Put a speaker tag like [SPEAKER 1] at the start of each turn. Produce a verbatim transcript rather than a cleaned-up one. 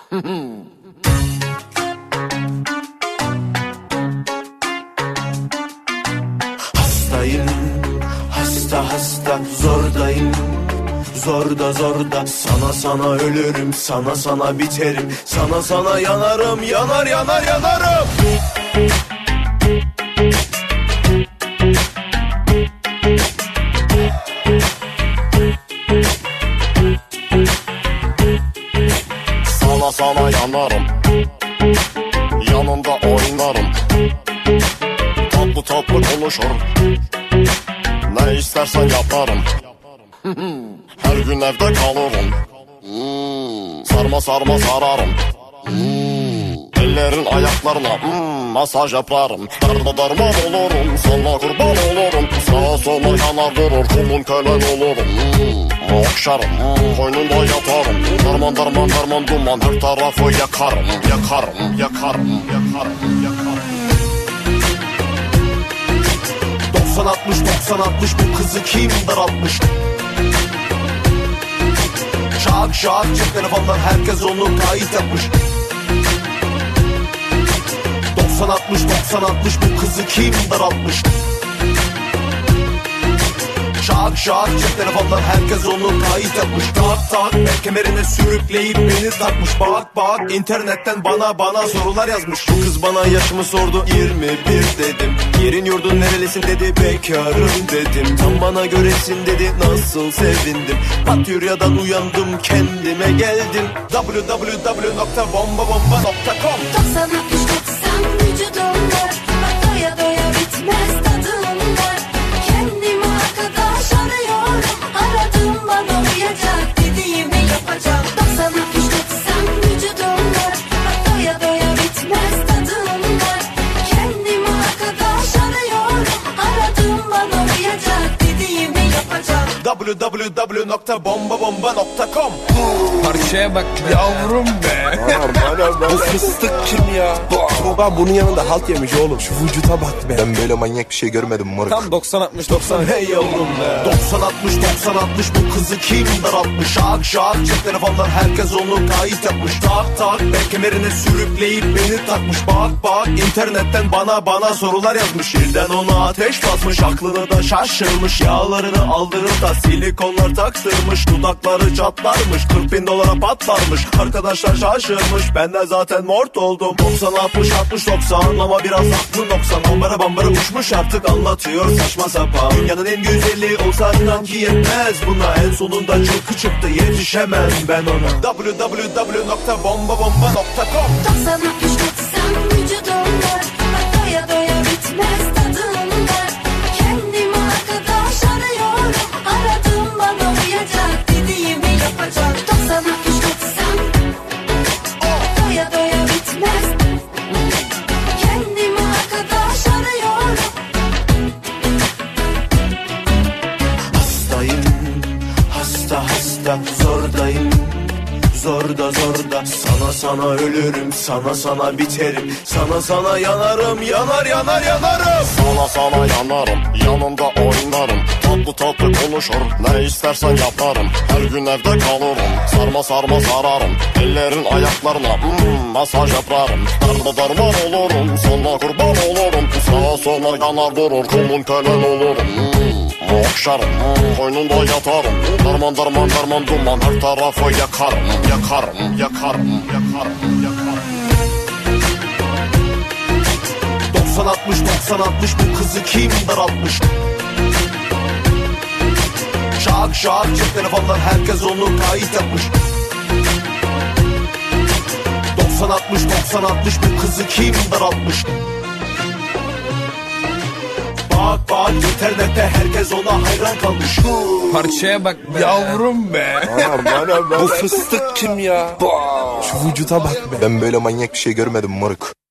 [SPEAKER 1] Hastayım, hasta hasta zordayım, zorda zorda. Sana sana ölürüm, sana sana biterim, sana sana yanarım, yanar yanar yanarım.
[SPEAKER 2] Sana sana yanarım, yanında oynarım, tatlı tatlı konuşur, ne istersen yaparım. Her gün evde kalırım, hmm, sarma sarma sararım, hmm, ellerin ayaklarına hmm, masaj yaparım. Darma darman olurum, sana kurban olurum, sağa sola yanar durur, kulun kölen olurum. hmm, Okşarım, hmm, koynunda yatarım, darman darman darman duman, her tarafı yakarım, yakarım, yakarım, yakarım, yakarım.
[SPEAKER 1] doksan altmış doksan altmış bu kızı kim daraltmış? Şak şak cep telefonlar, herkes onu kayıt yapmış. doksan altmış doksan altmış bu kızı kim daraltmış? Şak şak cep telefonlar, herkes onu kayıt yapmış. Tak tak bel kemerine sürükleyip beni takmış. Bak bak internetten bana bana sorular yazmış. Bu kız bana yaşımı sordu, yirmi bir dedim. Yerin yurdun nerelisin dedi, bekarım dedim. Tam bana göresin dedi, nasıl sevindim. Patyurya'dan uyandım, kendime geldim. w w w nokta bomba bomba nokta com.
[SPEAKER 3] doksan altmış doksan vücudum var, bak doya doya bitmez tadım var. Kendimi arkadaş arıyorum, aradım bana uyacak, dediğimi yapacağım. doksan altmış doksan vücudum var, bak doya doya bitmez tadım var. Kendimi arkadaş arıyorum, aradım bana uyacak, dediğimi yapacağım.
[SPEAKER 1] w w w nokta bomba bomba nokta com.
[SPEAKER 4] Parçaya bak yavrum be.
[SPEAKER 5] Bu fıstık kim ya? Baba bunun yanında halt yemiş oğlum. Şu vücuta bak be. Ben böyle manyak bir şey görmedim moruk.
[SPEAKER 4] Tam doksan altmış doksan.
[SPEAKER 1] Hey yavrum be. doksan altmış doksan altmış bu kızı kim daraltmış? Şak şak cep telefonlar, herkes onu kayıt yapmış. Tak tak bel kemerine sürükleyip beni takmış. Bak bak internetten bana bana sorular yazmış. Birden ona ateş basmış, aklını da şaşırmış. Yağlarını aldırıp da silikonlar taktırmış. Dudakları çatlarmış, kırk bin dolara patlarmış. Arkadaşlar şaşırmış, ben de zaten mort oldum. doksan altmış altmış doksan ama biraz aklı noksan. Bambara bambara uçmuş artık, anlatıyor saçma sapan. Dünyanın en güzeli olsa inan ki yetmez buna. En sonunda çılkı çıktı, yetişemem ben ona. w w w nokta bomba bomba nokta com.
[SPEAKER 3] doksan altmış doksan vücudum var, bak doya doya bitmez tadım var. Kendimi arkadaş arıyorum, aradım bana uyacak, dediğimi yapacağım. doksan altmış doksan doya doya bitmez. Kendimi arkadaş arıyorum.
[SPEAKER 1] Hastayım, hasta hasta zordayım, zorda zorda. Sana sana ölürüm, sana sana biterim, sana sana yanarım, yanar yanar yanarım.
[SPEAKER 2] Sana sana yanarım, yanında oynarım, tatlı tatlı konuşur, ne istersen yaparım. Her gün evde kalırım, sarma sarma sararım, ellerin ayaklarına hmm, masaj yaparım. Darma darman olurum, sana kurban olurum, sağa sola yanar durur, kulun kölen olurum. hmm, Okşarım, hmm, koynunda yatarım, darman darman darman duman, her tarafı yakarım, yakarım, yakarım, yakarım, yakarım.
[SPEAKER 1] doksan altmış doksan altmış bu kızı kim daraltmış? Şak şak cep telefonlar, herkes onu kayıt yapmış. doksan altmış doksan altmış bu kızı kim daraltmış? Bak bak internette, herkes ona hayran kalmış.
[SPEAKER 4] Parçaya bak yavrum be.
[SPEAKER 5] Bu fıstık kim ya? Şu vücuta bak be. Ben böyle manyak bir şey görmedim moruk.